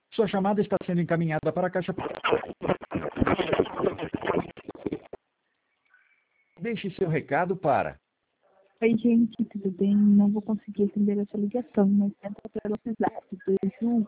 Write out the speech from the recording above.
Sua chamada está sendo encaminhada para a caixa. Deixe seu recado para. Oi, gente, tudo bem? Não vou conseguir atender essa ligação, mas tenta pelo WhatsApp, 21